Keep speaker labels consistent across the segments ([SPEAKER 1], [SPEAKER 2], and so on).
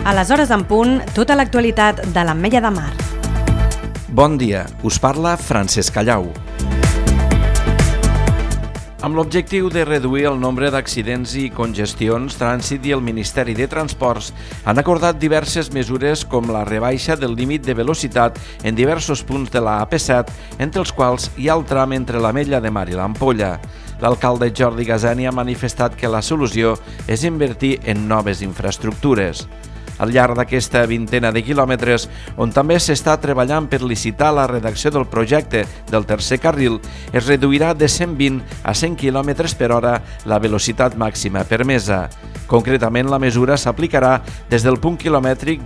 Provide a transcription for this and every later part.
[SPEAKER 1] A les hores en punt, tota l'actualitat de l'Ametlla de Mar.
[SPEAKER 2] Bon dia, us parla Francesc Callau. Amb l'objectiu de reduir el nombre d'accidents i congestions, Trànsit i el Ministeri de Transports han acordat diverses mesures com la rebaixa del límit de velocitat en diversos punts de la AP7, entre els quals hi ha el tram entre l'Ametlla de Mar i l'Ampolla. L'alcalde Jordi Gasani ha manifestat que la solució és invertir en noves infraestructures. Al llarg d'aquesta vintena de quilòmetres, on també s'està treballant per licitar la redacció del projecte del tercer carril, es reduirà de 120 a 100 km per hora la velocitat màxima permesa. Concretament, la mesura s'aplicarà des del punt quilomètric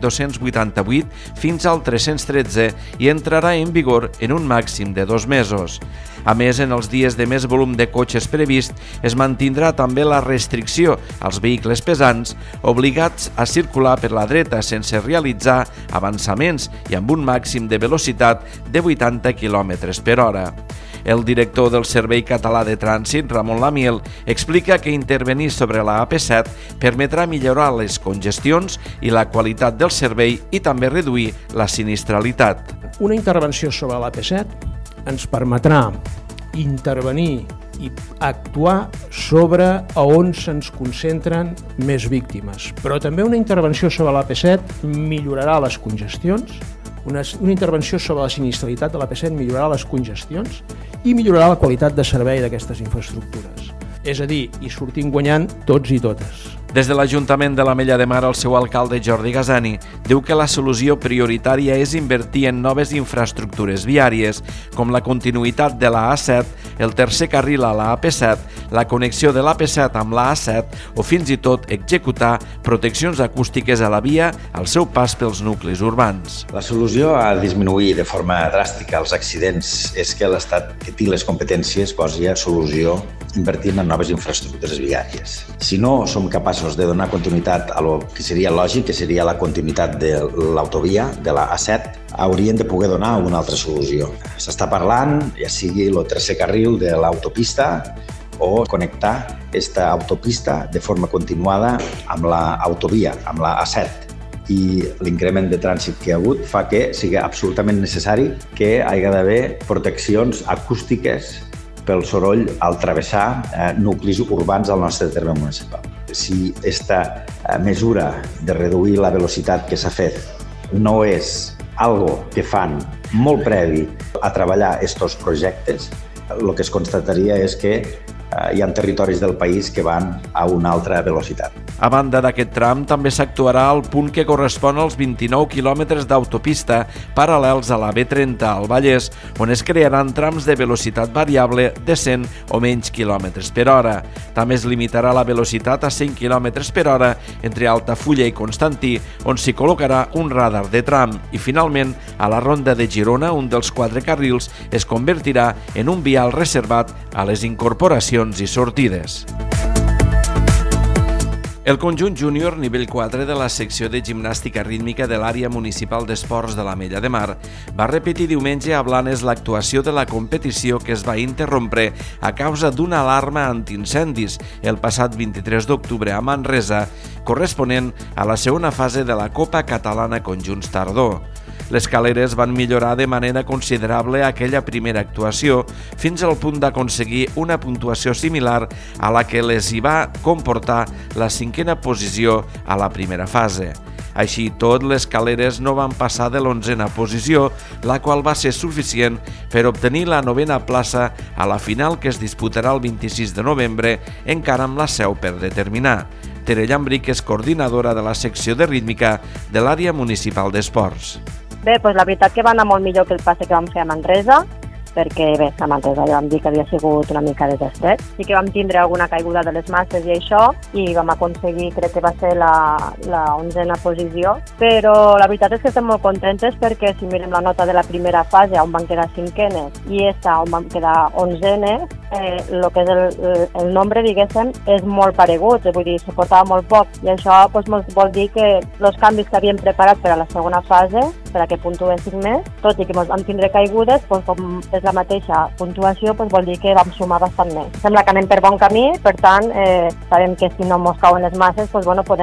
[SPEAKER 2] 288 fins al 313 i entrarà en vigor en un màxim de 2 mesos. A més, en els dies de més volum de cotxes previst, es mantindrà també la restricció als vehicles pesants obligats a circular per la dreta sense realitzar avançaments i amb un màxim de velocitat de 80 km per hora. El director del Servei Català de Trànsit, Ramon Lamiel, explica que intervenir sobre la AP7 permetrà millorar les congestions i la qualitat del servei i també reduir la sinistralitat.
[SPEAKER 3] Una intervenció sobre l'AP7 ens permetrà intervenir i actuar sobre on se'ns concentren més víctimes. Però també una intervenció sobre l'AP7 millorarà les congestions, una intervenció sobre la sinistralitat de l'AP7 millorarà les congestions i millorarà la qualitat de servei d'aquestes infraestructures. És a dir, hi sortim guanyant tots i totes.
[SPEAKER 2] Des de l'Ajuntament de l'Ametlla de Mar, el seu alcalde Jordi Gasani diu que la solució prioritària és invertir en noves infraestructures viàries, com la continuïtat de la A7, el tercer carril a la AP7, la connexió de l'AP7 amb la A7 o fins i tot executar proteccions acústiques a la via al seu pas pels nuclis urbans.
[SPEAKER 4] La solució a disminuir de forma dràstica els accidents és que l'Estat, que té les competències, posi a solució invertint en noves infraestructures viàries. Si no som capaços de donar continuïtat a lo que seria lògic, que seria la continuïtat de l'autovia, de la A7, haurien de poder donar una altra solució. S'està parlant, ja sigui el tercer carril de l'autopista o connectar aquesta autopista de forma continuada amb l'autovia, amb la A7. I l'increment de trànsit que hi ha hagut fa que sigui absolutament necessari que hi hagi d'haver proteccions acústiques pel soroll al travessar nuclis urbans al nostre terme municipal. Si aquesta mesura de reduir la velocitat que s'ha fet no és algo que fan molt previ a treballar aquests projectes, el que es constataria és que hi ha territoris del país que van a una altra velocitat.
[SPEAKER 2] A banda d'aquest tram, també s'actuarà al punt que correspon als 29 quilòmetres d'autopista paral·lels a la B30 al Vallès, on es crearan trams de velocitat variable de 100 o menys quilòmetres per hora. També es limitarà la velocitat a 100 quilòmetres per hora entre Altafulla i Constantí, on s'hi col·locarà un radar de tram. I finalment, a la Ronda de Girona, un dels 4 carrils es convertirà en un vial reservat a les incorporacions i sortides. El conjunt júnior nivell 4 de la secció de gimnàstica rítmica de l'àrea municipal d'esports de l'Ametlla de Mar va repetir diumenge a Blanes l'actuació de la competició que es va interrompre a causa d'una alarma antiincendis el passat 23 d'octubre a Manresa, corresponent a la segona fase de la Copa Catalana Conjunts Tardor. Les caleres van millorar de manera considerable aquella primera actuació fins al punt d'aconseguir una puntuació similar a la que les hi va comportar la 5a posició a la primera fase. Així i tot, les caleres no van passar de l'11a posició, la qual va ser suficient per obtenir la 9a plaça a la final que es disputarà el 26 de novembre, encara amb la seu per determinar. Tere Llambric és coordinadora de la secció de rítmica de l'àrea municipal d'esports.
[SPEAKER 5] Bé, doncs la veritat que va anar molt millor que el passe que vam fer a Manresa, perquè bé, a Manresa ja vam dir que havia sigut una mica desestret. Sí que vam tindre alguna caiguda de les masses i això, i vam aconseguir, crec que va ser la 11a posició, però la veritat és que estem molt contentes perquè si mirem la nota de la primera fase, on van quedar 5enes, i esta, on van quedar 11enes, el que és el nombre, diguéssim, és molt paregut, vull dir, se portava molt poc, i això doncs, vol dir que els canvis que havíem preparat per a la segona fase, per a que puntuéssim més, tot i que ens vam tindre caigudes, doncs, com és la mateixa puntuació, doncs, vol dir que vam sumar bastant més. Sembla que anem per bon camí, per tant, sabem que si no mos cauen les masses, doncs, bueno, podem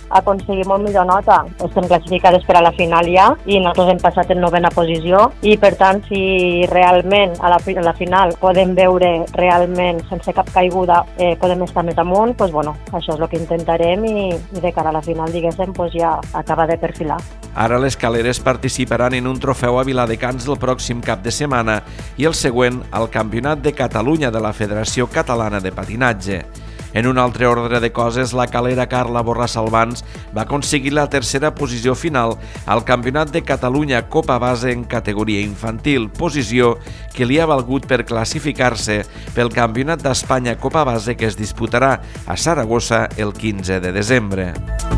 [SPEAKER 5] aconseguir molt millor nota. Estem classificades per a la final ja i nosaltres hem passat en 9ª posició i per tant si realment a la final podem veure realment sense cap caiguda podem estar més amunt, doncs bueno, això és el que intentarem i de cara a la final diguéssim ja acaba de perfilar.
[SPEAKER 2] Ara les Caleres participaran en un trofeu a Viladecans el pròxim cap de setmana i el següent al Campionat de Catalunya de la Federació Catalana de Patinatge. En un altre ordre de coses, la calera Carla Borràs Albans va aconseguir la 3a posició final al Campionat de Catalunya Copa Base en categoria infantil, posició que li ha valgut per classificar-se pel Campionat d'Espanya Copa Base que es disputarà a Saragossa el 15 de desembre.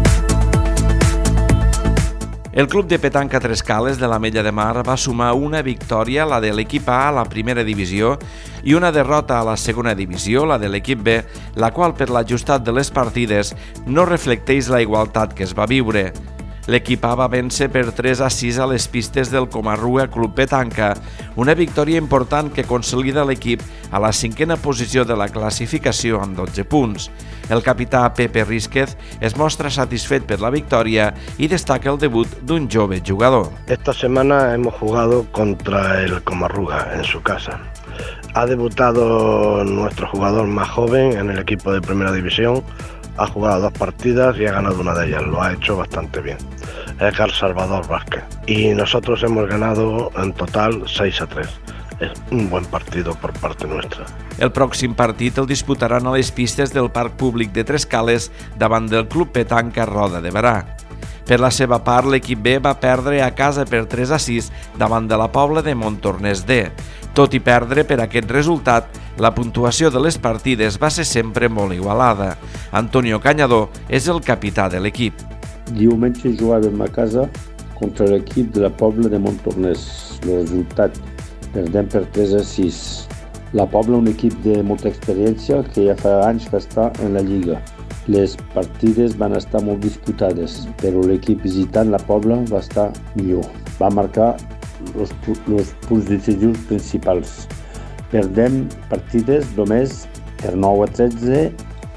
[SPEAKER 2] El Club de Petanca Tres Cales de l'Ametlla de Mar va sumar una victòria, la de l'equip A a la primera divisió, i una derrota a la segona divisió, la de l'equip B, la qual per l'ajustat de les partides no reflecteix la igualtat que es va viure. L'equip A va vèncer per 3-6 a les pistes del Comarruga Club Petanca, una victòria important que consolida l'equip a la 5a posició de la classificació amb 12 punts. El capità Pepe Rísquez es mostra satisfet per la victòria i destaca el debut d'un jove jugador.
[SPEAKER 6] Esta semana hemos jugado contra el Comarruga en su casa. Ha debutado nuestro jugador más joven en el equipo de primera división. Ha jugado 2 partidas y ha ganado una de ellas, lo ha hecho bastante bien. Es Carl Salvador Vázquez. Y nosotros hemos ganado en total 6-3. És un bon partit per part nostra.
[SPEAKER 2] El pròxim partit el disputaran a les pistes del Parc Públic de Tres Cales davant del Club Petanca Roda de Berà. Per la seva part, l'equip B va perdre a casa per 3-6 davant de la Pobla de Montornès D. Tot i perdre per aquest resultat, la puntuació de les partides va ser sempre molt igualada. Antonio Cañador és el capità de l'equip.
[SPEAKER 7] Diumenge jugàvem a casa contra l'equip de la Pobla de Montornès. El resultat, perdem per 3-6. La Pobla, un equip de molta experiència que ja fa anys que està en la Lliga. Les partides van estar molt disputades, però l'equip visitant, la Pobla, va estar millor. Va marcar els punts decisius principals. Perdem partides només per 9-13,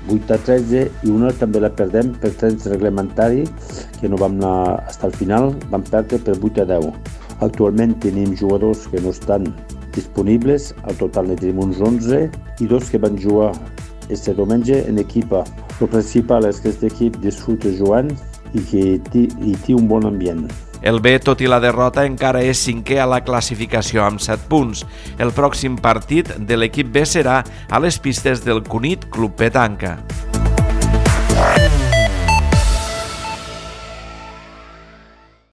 [SPEAKER 7] 8-13 i una també la perdem per temps reglamentari, que no vam anar fins al final, vam perdre per 8-10. Actualment tenim jugadors que no estan disponibles, al total ne tenim uns 11 i 2 que van jugar este diumenge en equipa. El principal és que aquest equip disfruta jugant i que té un bon ambient.
[SPEAKER 2] El B, tot i la derrota, encara és 5è a la classificació amb 7 punts. El pròxim partit de l'equip B serà a les pistes del Cunit Club Petanca.